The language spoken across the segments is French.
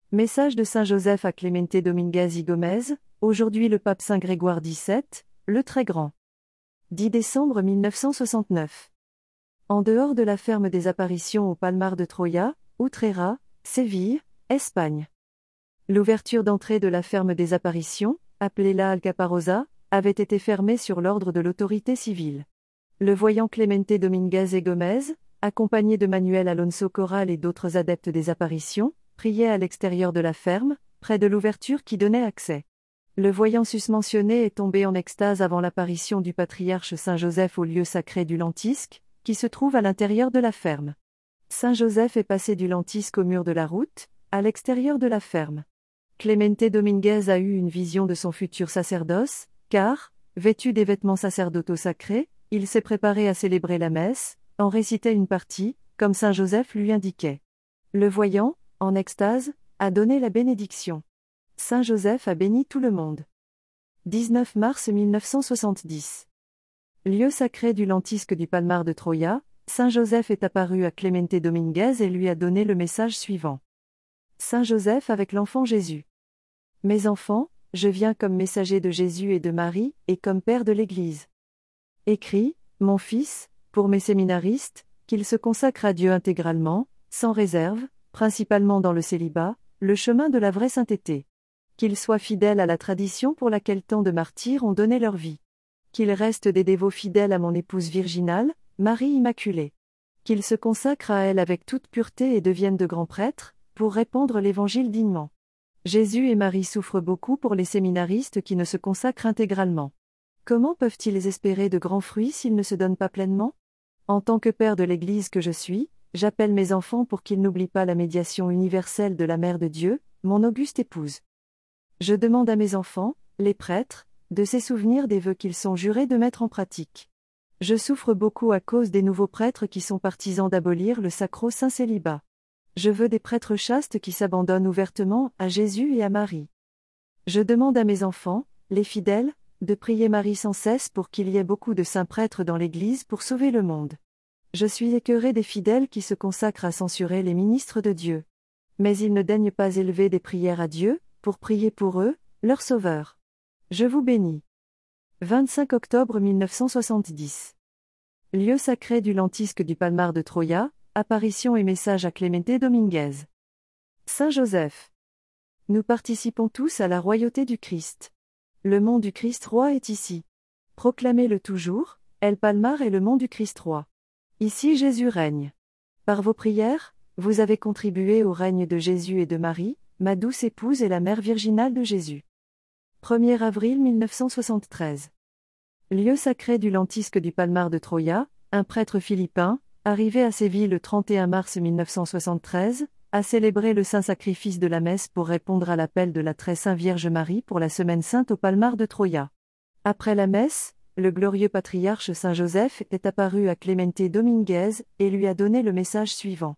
Message de Saint Joseph à Clemente Dominguez y Gomez, aujourd'hui le pape Saint Grégoire XVII, le Très Grand. 10 décembre 1969. En dehors de la ferme des apparitions au Palmar de Troya, Utrera, Séville, Espagne. L'ouverture d'entrée de la ferme des apparitions, appelée la Alcaparrosa, avait été fermée sur l'ordre de l'autorité civile. Le voyant Clemente Dominguez y Gomez, accompagné de Manuel Alonso Corral et d'autres adeptes des apparitions, priait à l'extérieur de la ferme, près de l'ouverture qui donnait accès. Le voyant susmentionné est tombé en extase avant l'apparition du patriarche Saint Joseph au lieu sacré du lentisque, qui se trouve à l'intérieur de la ferme. Saint Joseph est passé du lentisque au mur de la route, à l'extérieur de la ferme. Clemente Dominguez a eu une vision de son futur sacerdoce, car, vêtu des vêtements sacerdotaux sacrés, il s'est préparé à célébrer la messe, en récitait une partie, comme Saint Joseph lui indiquait. Le voyant, en extase, a donné la bénédiction. Saint Joseph a béni tout le monde. 19 mars 1970. Lieu sacré du lentisque du Palmar de Troya, Saint Joseph est apparu à Clemente Dominguez et lui a donné le message suivant. Saint Joseph avec l'enfant Jésus. Mes enfants, je viens comme messager de Jésus et de Marie, et comme père de l'Église. Écris, mon fils, pour mes séminaristes, qu'ils se consacrent à Dieu intégralement, sans réserve, principalement dans le célibat, le chemin de la vraie sainteté. Qu'ils soient fidèles à la tradition pour laquelle tant de martyrs ont donné leur vie. Qu'ils restent des dévots fidèles à mon épouse virginale, Marie Immaculée. Qu'ils se consacrent à elle avec toute pureté et deviennent de grands prêtres, pour répandre l'Évangile dignement. Jésus et Marie souffrent beaucoup pour les séminaristes qui ne se consacrent intégralement. Comment peuvent-ils espérer de grands fruits s'ils ne se donnent pas pleinement ? En tant que père de l'Église que je suis, j'appelle mes enfants pour qu'ils n'oublient pas la médiation universelle de la Mère de Dieu, mon auguste épouse. Je demande à mes enfants, les prêtres, de se souvenir des vœux qu'ils sont jurés de mettre en pratique. Je souffre beaucoup à cause des nouveaux prêtres qui sont partisans d'abolir le sacro-saint célibat. Je veux des prêtres chastes qui s'abandonnent ouvertement à Jésus et à Marie. Je demande à mes enfants, les fidèles, de prier Marie sans cesse pour qu'il y ait beaucoup de saints prêtres dans l'Église pour sauver le monde. Je suis écœuré des fidèles qui se consacrent à censurer les ministres de Dieu. Mais ils ne daignent pas élever des prières à Dieu, pour prier pour eux, leur Sauveur. Je vous bénis. 25 octobre 1970. Lieu sacré du lentisque du Palmar de Troya, apparition et message à Clemente Dominguez. Saint Joseph. Nous participons tous à la royauté du Christ. Le mont du Christ roi est ici. Proclamez-le toujours, El Palmar est le mont du Christ roi. Ici Jésus règne. Par vos prières, vous avez contribué au règne de Jésus et de Marie, ma douce épouse et la mère virginale de Jésus. 1er avril 1973. Lieu sacré du lentisque du Palmar de Troya, un prêtre philippin, arrivé à Séville le 31 mars 1973, a célébré le saint sacrifice de la messe pour répondre à l'appel de la très sainte Vierge Marie pour la Semaine sainte au Palmar de Troya. Après la messe, le glorieux patriarche Saint Joseph est apparu à Clemente Dominguez et lui a donné le message suivant.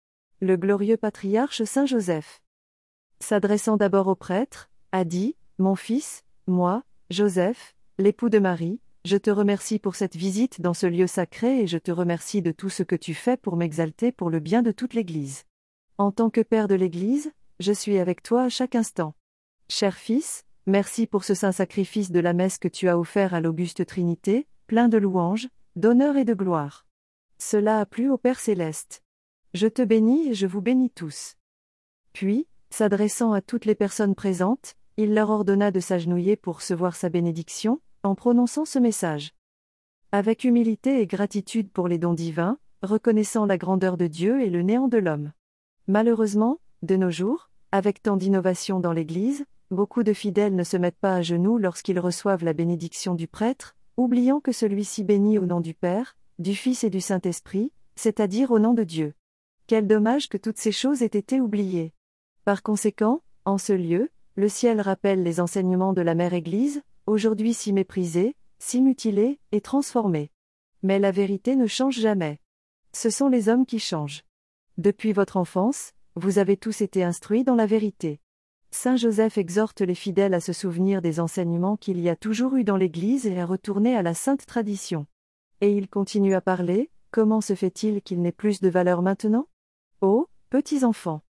Le glorieux patriarche Saint Joseph, s'adressant d'abord au prêtre, a dit, « Mon fils, moi, Joseph, l'époux de Marie, je te remercie pour cette visite dans ce lieu sacré et je te remercie de tout ce que tu fais pour m'exalter pour le bien de toute l'Église. En tant que père de l'Église, je suis avec toi à chaque instant. Cher fils, merci pour ce saint sacrifice de la messe que tu as offert à l'auguste Trinité, plein de louanges, d'honneur et de gloire. Cela a plu au Père céleste. Je te bénis et je vous bénis tous. » Puis, s'adressant à toutes les personnes présentes, il leur ordonna de s'agenouiller pour recevoir sa bénédiction, en prononçant ce message. Avec humilité et gratitude pour les dons divins, reconnaissant la grandeur de Dieu et le néant de l'homme. Malheureusement, de nos jours, avec tant d'innovations dans l'Église, beaucoup de fidèles ne se mettent pas à genoux lorsqu'ils reçoivent la bénédiction du prêtre, oubliant que celui-ci bénit au nom du Père, du Fils et du Saint-Esprit, c'est-à-dire au nom de Dieu. Quel dommage que toutes ces choses aient été oubliées. Par conséquent, en ce lieu, le ciel rappelle les enseignements de la Mère Église, aujourd'hui si méprisée, si mutilée et transformée. Mais la vérité ne change jamais. Ce sont les hommes qui changent. Depuis votre enfance, vous avez tous été instruits dans la vérité. Saint Joseph exhorte les fidèles à se souvenir des enseignements qu'il y a toujours eu dans l'Église et à retourner à la sainte tradition. Et il continue à parler, comment se fait-il qu'il n'ait plus de valeur maintenant ? Oh, petits enfants!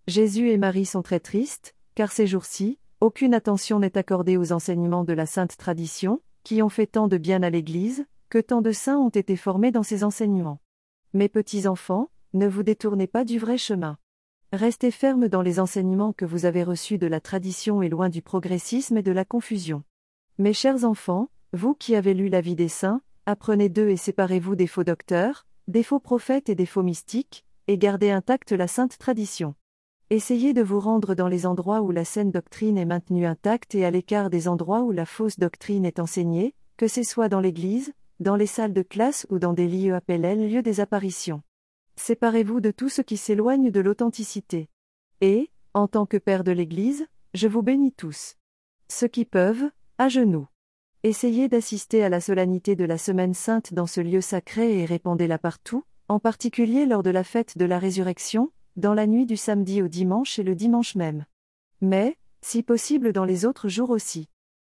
Jésus et Marie sont très tristes, car ces jours-ci, aucune attention n'est accordée aux enseignements de la sainte tradition, qui ont fait tant de bien à l'Église, que tant de saints ont été formés dans ces enseignements. Mes petits enfants, ne vous détournez pas du vrai chemin. Restez fermes dans les enseignements que vous avez reçus de la tradition et loin du progressisme et de la confusion. Mes chers enfants, vous qui avez lu la vie des saints, apprenez d'eux et séparez-vous des faux docteurs, des faux prophètes et des faux mystiques, et gardez intacte la sainte tradition. Essayez de vous rendre dans les endroits où la saine doctrine est maintenue intacte et à l'écart des endroits où la fausse doctrine est enseignée, que ce soit dans l'église, dans les salles de classe ou dans des lieux appelés lieux des apparitions. Séparez-vous de tout ce qui s'éloigne de l'authenticité. Et, en tant que père de l'Église, je vous bénis tous. Ceux qui peuvent, à genoux. Essayez d'assister à la solennité de la Semaine Sainte dans ce lieu sacré et répandez-la partout, en particulier lors de la fête de la Résurrection, dans la nuit du samedi au dimanche et le dimanche même. Mais, si possible dans les autres jours aussi.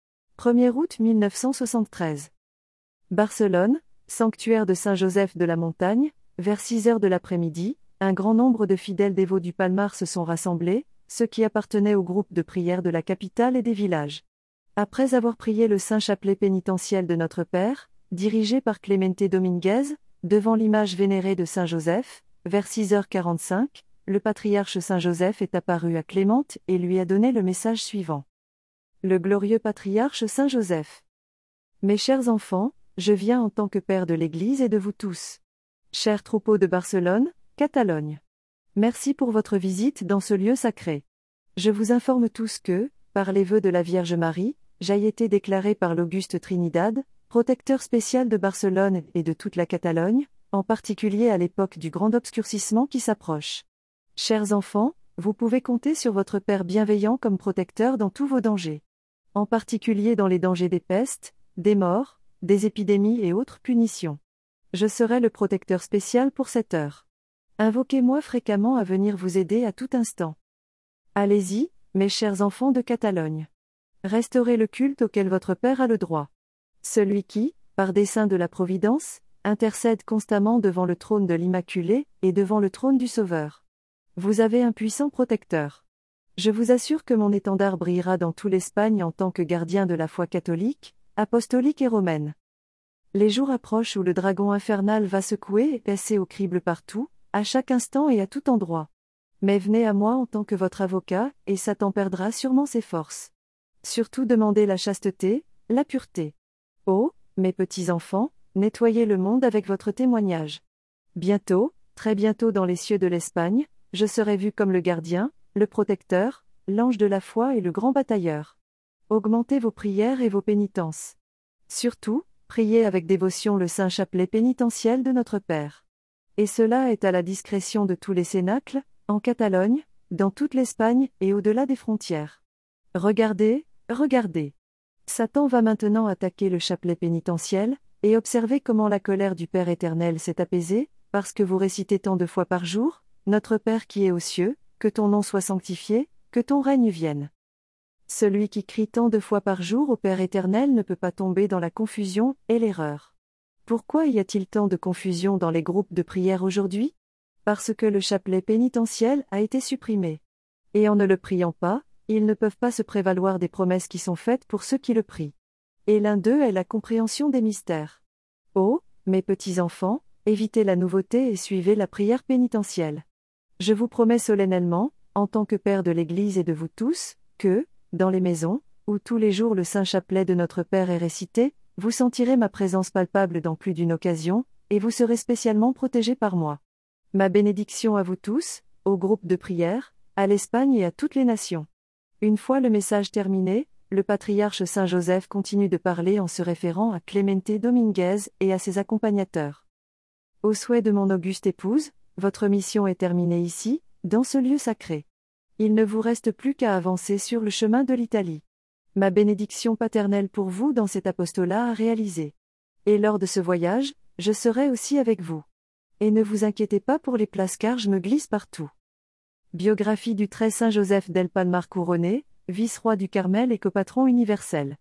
1er août 1973. Barcelone, sanctuaire de Saint-Joseph de la Montagne, vers 6 heures de l'après-midi, un grand nombre de fidèles dévots du Palmar se sont rassemblés, ceux qui appartenaient au groupe de prière de la capitale et des villages. Après avoir prié le saint chapelet pénitentiel de Notre Père, dirigé par Clemente Dominguez, devant l'image vénérée de Saint Joseph, vers 6h45, le patriarche Saint Joseph est apparu à Clémente et lui a donné le message suivant. Le glorieux patriarche Saint Joseph. Mes chers enfants, je viens en tant que père de l'Église et de vous tous. Chers troupeaux de Barcelone, Catalogne. Merci pour votre visite dans ce lieu sacré. Je vous informe tous que, par les vœux de la Vierge Marie, j'ai été déclaré par l'Auguste Trinidad, protecteur spécial de Barcelone et de toute la Catalogne, en particulier à l'époque du grand obscurcissement qui s'approche. Chers enfants, vous pouvez compter sur votre Père bienveillant comme protecteur dans tous vos dangers. En particulier dans les dangers des pestes, des morts, des épidémies et autres punitions. Je serai le protecteur spécial pour cette heure. Invoquez-moi fréquemment à venir vous aider à tout instant. Allez-y, mes chers enfants de Catalogne. Restaurez le culte auquel votre Père a le droit. Celui qui, par dessein de la Providence, intercède constamment devant le trône de l'Immaculée et devant le trône du Sauveur. Vous avez un puissant protecteur. Je vous assure que mon étendard brillera dans toute l'Espagne en tant que gardien de la foi catholique, apostolique et romaine. Les jours approchent où le dragon infernal va secouer et passer au crible partout, à chaque instant et à tout endroit. Mais venez à moi en tant que votre avocat, et Satan perdra sûrement ses forces. Surtout demandez la chasteté, la pureté. Oh, mes petits enfants, nettoyez le monde avec votre témoignage. Bientôt, très bientôt dans les cieux de l'Espagne, je serai vu comme le gardien, le protecteur, l'ange de la foi et le grand batailleur. Augmentez vos prières et vos pénitences. Surtout, priez avec dévotion le saint chapelet pénitentiel de notre Père. Et cela est à la discrétion de tous les cénacles, en Catalogne, dans toute l'Espagne et au-delà des frontières. Regardez, regardez. Satan va maintenant attaquer le chapelet pénitentiel, et observez comment la colère du Père éternel s'est apaisée, parce que vous récitez tant de fois par jour, Notre Père qui est aux cieux, que ton nom soit sanctifié, que ton règne vienne. Celui qui crie tant de fois par jour au Père éternel ne peut pas tomber dans la confusion et l'erreur. Pourquoi y a-t-il tant de confusion dans les groupes de prière aujourd'hui ? Parce que le chapelet pénitentiel a été supprimé. Et en ne le priant pas, ils ne peuvent pas se prévaloir des promesses qui sont faites pour ceux qui le prient. Et l'un d'eux est la compréhension des mystères. Oh, mes petits enfants, évitez la nouveauté et suivez la prière pénitentielle. Je vous promets solennellement, en tant que Père de l'Église et de vous tous, que, dans les maisons, où tous les jours le Saint Chapelet de notre Père est récité, vous sentirez ma présence palpable dans plus d'une occasion, et vous serez spécialement protégés par moi. Ma bénédiction à vous tous, au groupe de prière, à l'Espagne et à toutes les nations. Une fois le message terminé, le patriarche Saint Joseph continue de parler en se référant à Clemente Dominguez et à ses accompagnateurs. Au souhait de mon auguste épouse, votre mission est terminée ici, dans ce lieu sacré. Il ne vous reste plus qu'à avancer sur le chemin de l'Italie. Ma bénédiction paternelle pour vous dans cet apostolat à réaliser. Et lors de ce voyage, je serai aussi avec vous. Et ne vous inquiétez pas pour les places car je me glisse partout. Biographie du très Saint Joseph del Palmar couronné, vice-roi du Carmel et copatron universel.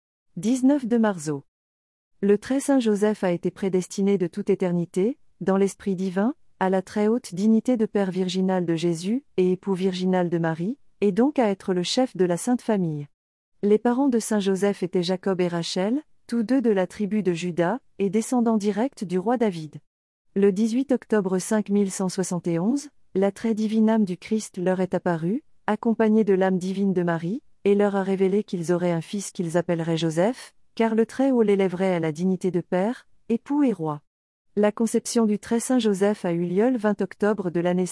19 de Marzo. Le très Saint Joseph a été prédestiné de toute éternité, dans l'esprit divin, à la très haute dignité de père virginal de Jésus et époux virginal de Marie, et donc à être le chef de la Sainte Famille. Les parents de Saint Joseph étaient Jacob et Rachel, tous deux de la tribu de Juda, et descendants directs du roi David. Le 18 octobre 5171, la très divine âme du Christ leur est apparue, accompagnée de l'âme divine de Marie, et leur a révélé qu'ils auraient un fils qu'ils appelleraient Joseph, car le Très-Haut l'élèverait à la dignité de père, époux et roi. La conception du Très Saint Joseph a eu lieu le 20 octobre de l'année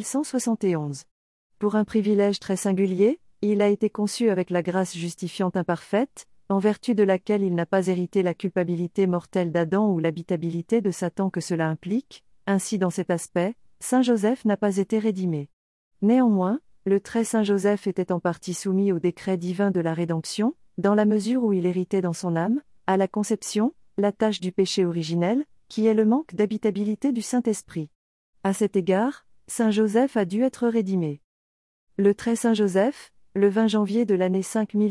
5171. Pour un privilège très singulier, il a été conçu avec la grâce justifiante imparfaite, en vertu de laquelle il n'a pas hérité la culpabilité mortelle d'Adam ou l'habitabilité de Satan que cela implique. Ainsi dans cet aspect, Saint Joseph n'a pas été rédimé. Néanmoins, le Très Saint Joseph était en partie soumis au décret divin de la rédemption, dans la mesure où il héritait dans son âme, à la conception, la tâche du péché originel, qui est le manque d'habitabilité du Saint-Esprit. À cet égard, Saint Joseph a dû être rédimé. Le Très Saint Joseph, le 20 janvier de l'année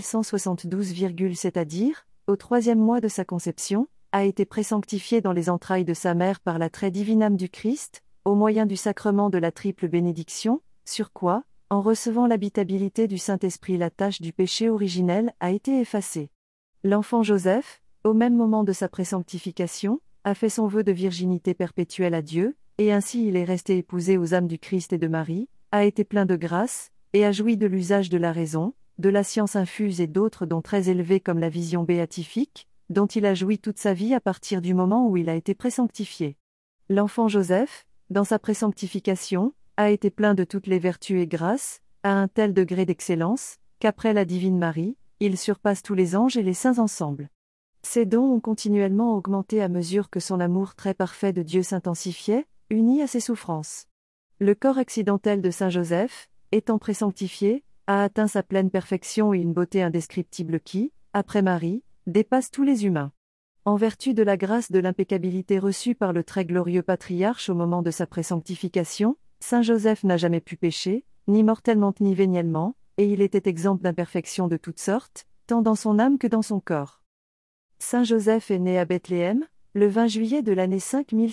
5172, c'est-à-dire, au 3e mois de sa conception, a été présanctifié dans les entrailles de sa mère par la très divine âme du Christ, au moyen du sacrement de la triple bénédiction, sur quoi, en recevant l'habitabilité du Saint-Esprit, la tâche du péché originel a été effacée. L'enfant Joseph, au même moment de sa présanctification, a fait son vœu de virginité perpétuelle à Dieu, et ainsi il est resté épousé aux âmes du Christ et de Marie, a été plein de grâce, et a joui de l'usage de la raison, de la science infuse et d'autres dons très élevés comme la vision béatifique, dont il a joui toute sa vie à partir du moment où il a été présanctifié. L'enfant Joseph, dans sa présanctification, a été plein de toutes les vertus et grâces, à un tel degré d'excellence, qu'après la divine Marie, il surpasse tous les anges et les saints ensemble. Ces dons ont continuellement augmenté à mesure que son amour très parfait de Dieu s'intensifiait, uni à ses souffrances. Le corps accidentel de Saint Joseph, étant présanctifié, a atteint sa pleine perfection et une beauté indescriptible qui, après Marie, dépasse tous les humains. En vertu de la grâce de l'impeccabilité reçue par le très glorieux patriarche au moment de sa présanctification, Saint Joseph n'a jamais pu pécher, ni mortellement ni véniellement, et il était exempt d'imperfections de toutes sortes, tant dans son âme que dans son corps. Saint Joseph est né à Bethléem, le 20 juillet de l'année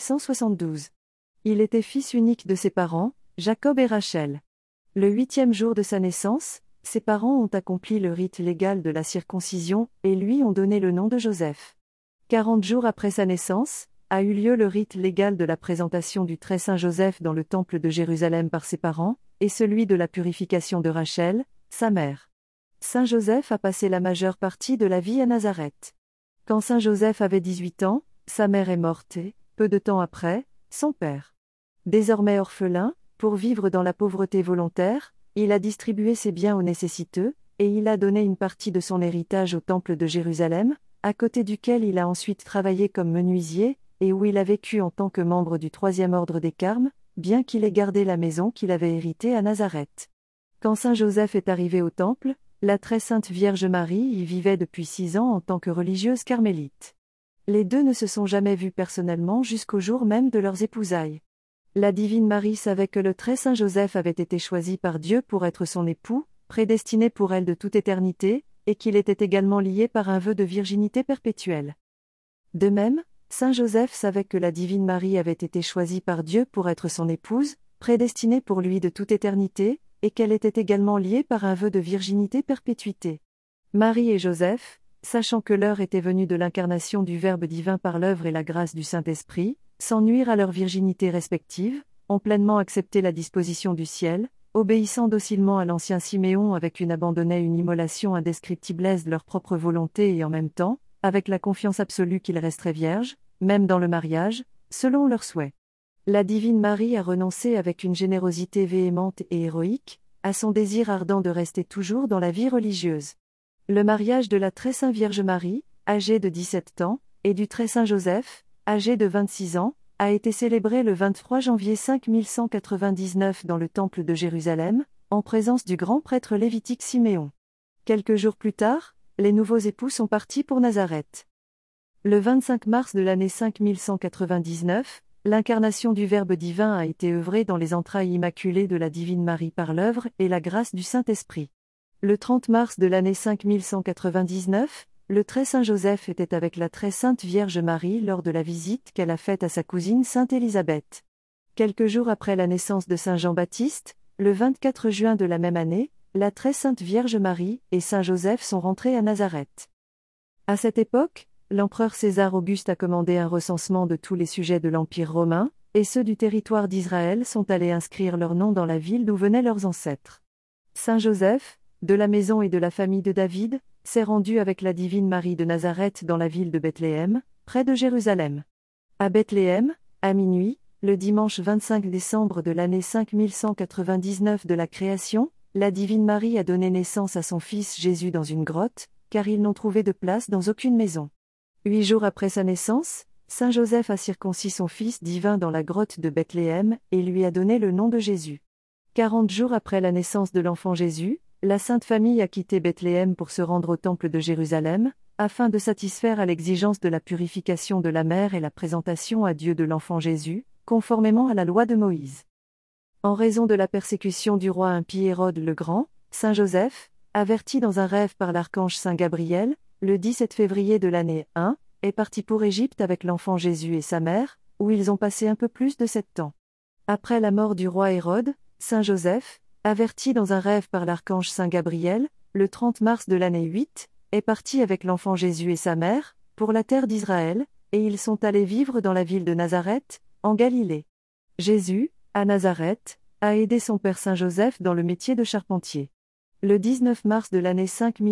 5172. Il était fils unique de ses parents, Jacob et Rachel. Le 8e jour de sa naissance, ses parents ont accompli le rite légal de la circoncision, et lui ont donné le nom de Joseph. 40 jours après sa naissance, a eu lieu le rite légal de la présentation du Très Saint Joseph dans le temple de Jérusalem par ses parents, et celui de la purification de Rachel, sa mère. Saint Joseph a passé la majeure partie de la vie à Nazareth. Quand Saint Joseph avait 18 ans, sa mère est morte et, peu de temps après, son père. Désormais orphelin, pour vivre dans la pauvreté volontaire, il a distribué ses biens aux nécessiteux, et il a donné une partie de son héritage au temple de Jérusalem, à côté duquel il a ensuite travaillé comme menuisier, et où il a vécu en tant que membre du 3e ordre des Carmes, bien qu'il ait gardé la maison qu'il avait héritée à Nazareth. Quand Saint Joseph est arrivé au temple, la très sainte Vierge Marie y vivait depuis 6 ans en tant que religieuse carmélite. Les deux ne se sont jamais vus personnellement jusqu'au jour même de leurs épousailles. La divine Marie savait que le très saint Joseph avait été choisi par Dieu pour être son époux, prédestiné pour elle de toute éternité, et qu'il était également lié par un vœu de virginité perpétuelle. De même, Saint Joseph savait que la divine Marie avait été choisie par Dieu pour être son épouse, prédestinée pour lui de toute éternité, et qu'elle était également liée par un vœu de virginité perpétuité. Marie et Joseph, sachant que l'heure était venue de l'incarnation du Verbe divin par l'œuvre et la grâce du Saint-Esprit, sans nuire à leur virginité respective, ont pleinement accepté la disposition du ciel, obéissant docilement à l'ancien Siméon avec une immolation indescriptible de leur propre volonté et en même temps, avec la confiance absolue qu'ils resteraient vierges, même dans le mariage, selon leurs souhaits. La divine Marie a renoncé avec une générosité véhémente et héroïque, à son désir ardent de rester toujours dans la vie religieuse. Le mariage de la très sainte Vierge Marie, âgée de 17 ans, et du très saint Joseph, âgé de 26 ans, a été célébré le 23 janvier 5199 dans le temple de Jérusalem, en présence du grand prêtre lévitique Siméon. Quelques jours plus tard, les nouveaux époux sont partis pour Nazareth. Le 25 mars de l'année 5199, l'incarnation du Verbe divin a été œuvrée dans les entrailles immaculées de la divine Marie par l'œuvre et la grâce du Saint-Esprit. Le 30 mars de l'année 5199, le très saint Joseph était avec la très sainte Vierge Marie lors de la visite qu'elle a faite à sa cousine sainte Élisabeth. Quelques jours après la naissance de Saint Jean-Baptiste, le 24 juin de la même année, la très sainte Vierge Marie et Saint Joseph sont rentrés à Nazareth. À cette époque, l'empereur César Auguste a commandé un recensement de tous les sujets de l'Empire romain, et ceux du territoire d'Israël sont allés inscrire leurs noms dans la ville d'où venaient leurs ancêtres. Saint Joseph, de la maison et de la famille de David, s'est rendu avec la divine Marie de Nazareth dans la ville de Bethléem, près de Jérusalem. À Bethléem, à minuit, le dimanche 25 décembre de l'année 5199 de la création, la divine Marie a donné naissance à son fils Jésus dans une grotte, car ils n'ont trouvé de place dans aucune maison. 8 jours après sa naissance, Saint Joseph a circoncis son fils divin dans la grotte de Bethléem et lui a donné le nom de Jésus. 40 jours après la naissance de l'enfant Jésus, la Sainte Famille a quitté Bethléem pour se rendre au temple de Jérusalem, afin de satisfaire à l'exigence de la purification de la mère et la présentation à Dieu de l'enfant Jésus, conformément à la loi de Moïse. En raison de la persécution du roi impie Hérode le Grand, Saint Joseph, averti dans un rêve par l'archange Saint Gabriel, le 17 février de l'année 1, est parti pour Égypte avec l'enfant Jésus et sa mère, où ils ont passé un peu plus de 7 ans. Après la mort du roi Hérode, Saint Joseph, averti dans un rêve par l'archange Saint Gabriel, le 30 mars de l'année 8, est parti avec l'enfant Jésus et sa mère, pour la terre d'Israël, et ils sont allés vivre dans la ville de Nazareth, en Galilée. Jésus, à Nazareth, a aidé son père Saint Joseph dans le métier de charpentier. Le 19 mars de l'année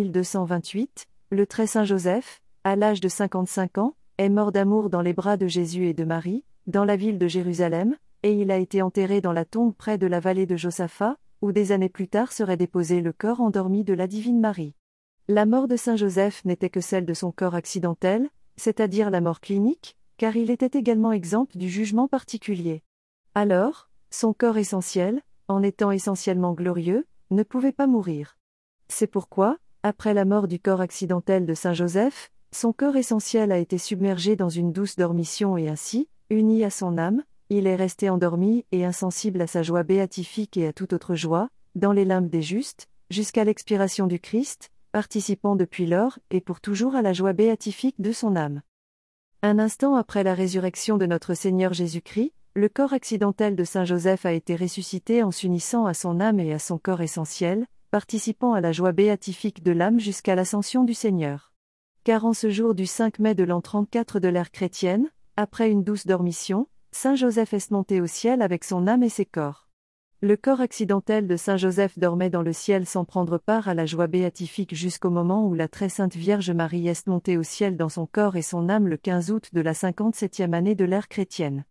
5228, le très Saint Joseph, à l'âge de 55 ans, est mort d'amour dans les bras de Jésus et de Marie, dans la ville de Jérusalem, et il a été enterré dans la tombe près de la vallée de Josaphat, où des années plus tard serait déposé le corps endormi de la divine Marie. La mort de Saint Joseph n'était que celle de son corps accidentel, c'est-à-dire la mort clinique, car il était également exempt du jugement particulier. Alors, son corps essentiel, en étant essentiellement glorieux, ne pouvait pas mourir. C'est pourquoi, après la mort du corps accidentel de Saint Joseph, son corps essentiel a été submergé dans une douce dormition et ainsi, uni à son âme, il est resté endormi et insensible à sa joie béatifique et à toute autre joie, dans les limbes des justes, jusqu'à l'expiration du Christ, participant depuis lors et pour toujours à la joie béatifique de son âme. Un instant après la résurrection de notre Seigneur Jésus-Christ, le corps accidentel de Saint Joseph a été ressuscité en s'unissant à son âme et à son corps essentiel, participant à la joie béatifique de l'âme jusqu'à l'ascension du Seigneur. Car en ce jour du 5 mai de l'an 34 de l'ère chrétienne, après une douce dormition, Saint Joseph est monté au ciel avec son âme et ses corps. Le corps accidentel de Saint Joseph dormait dans le ciel sans prendre part à la joie béatifique jusqu'au moment où la très sainte Vierge Marie est montée au ciel dans son corps et son âme le 15 août de la 57e année de l'ère chrétienne.